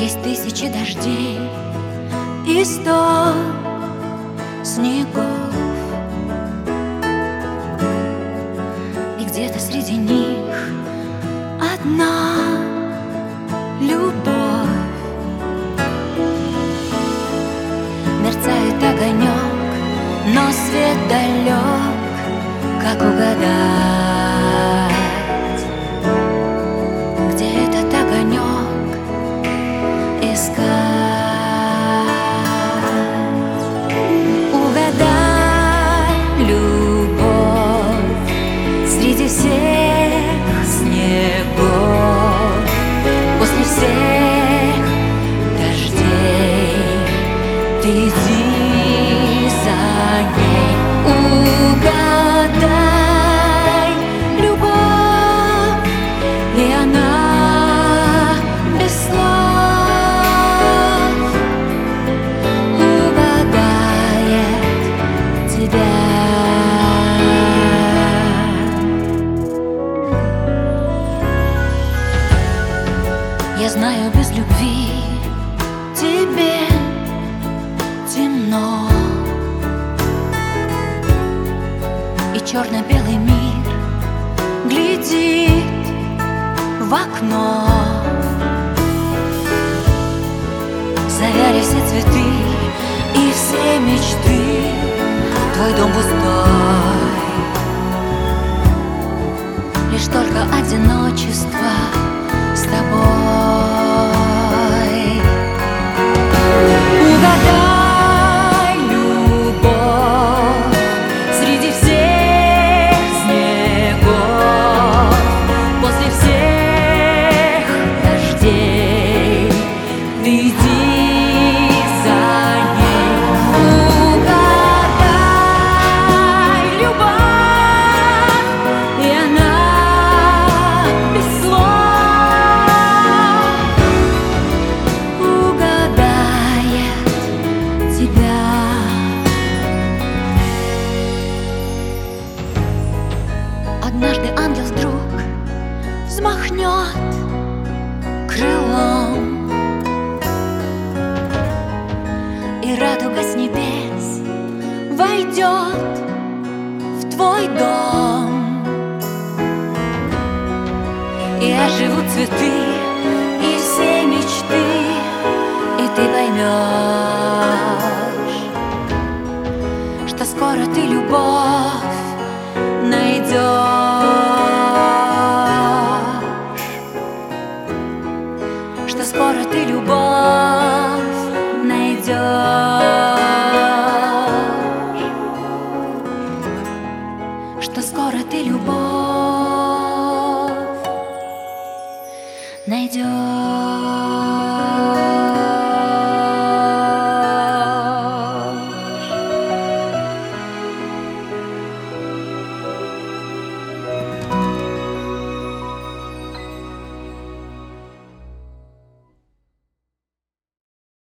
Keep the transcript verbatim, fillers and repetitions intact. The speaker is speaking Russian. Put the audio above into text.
Есть тысячи дождей и сто снегов, и где-то среди них одна любовь. Мерцает огонек, но свет далек, как угадать, где этот огонек искать. Угадай любовь среди всех снегов, после всех дождей. Ты иди за ней, угадай любовь, и она без слов угадает тебя. Я знаю, без любви тебе темно, и черно-белый мир глядит в окно. Завяли все цветы и все мечты, твой дом пустой. Лишь только одиночество с тобой. Угадай любовь среди всех снегов, после всех дождей. Ты иди за ней, угадай любовь, и она без слов угадает тебя. Однажды ангел вдруг взмахнет крылом, и радуга с небес войдет в твой дом, и оживут цветы и все мечты, и ты поймешь, что скоро ты любовь найдешь.